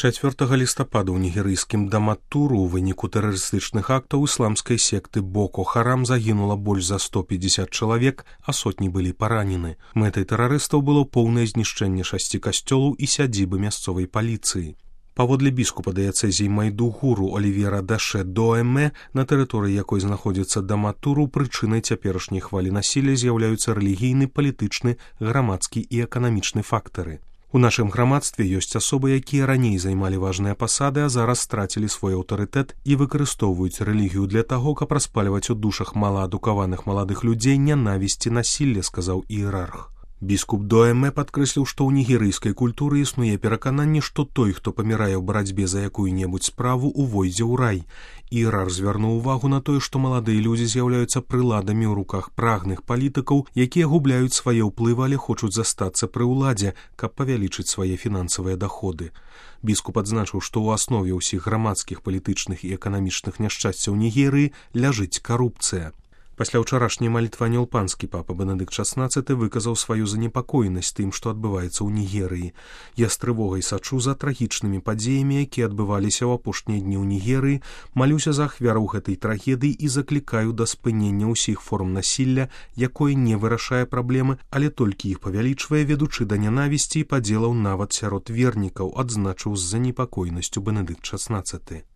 4 лістапада ў нігерыйскім Даматуру ў выніку тэрарыстычных актаў ісламскай секты Боко Харам загінула больш за 150 чалавек, а сотні былі паранены. Мэтай тэрарыстаў было поўнае знішчэнне 6 касцёлаў і сядзібы мясцовай паліцыі. Паводле біскупа дыяцэзіі Майдугуру Олівера Даше Доэме, на тэрыторыі якой знаходзіцца Даматуру, прычынай цяперашняй хвалі насілля з'яўляюцца рэлігійны, палітычны, грамадскі і эканамічны фактары. У нашым грамадстве ёсць асобы, якія раней займалі важныя пасады, а зараз страцілі свой аўтарытэт і выкарыстоўваюць рэлігію для таго, каб распальваць у душах малаадукаваных маладых людзей нянавісць і насілле, сказаў іерарх. Біскуп Доэме падкрэсліў, што ў нігерыйскай культуры існуе перакананне, што той, хто памірае ў барацьбе за якую-небудзь справу, увойдзе ў рай. Іерарх звярнуў увагу на тое, што маладыя людзі з'яўляюцца прыладамі ў руках прагных палітыкаў, якія губляюць свае ўплывы, але хочуць застацца пры ўладзе, каб павялічыць свае фінансавыя даходы. Біскуп адзначыў, што ў аснове ўсіх грамадскіх, палітычных і эканамічных няшчасцяў Нігерыі ляжыць карупцыя. Пасля ўчарашняй малітвы анёл-панскі папа Бенедыкт XVI выказаў сваю занепакоенасць тым, што адбываецца ў Нігерыі. Я з трывогай сачу за трагічнымі падзеямі, якія адбываліся ў апошнія дні ў Нігерыі, малюся за ахвяраў гэтай трагедыі і заклікаю да спынення ўсіх форм насілля, якое не вырашае праблемы, але толькі іх павялічвае, ведучы да нянавісці і падзелаў нават сярод вернікаў, адзначыў з занепакоенасцю Бенедыкт XVI.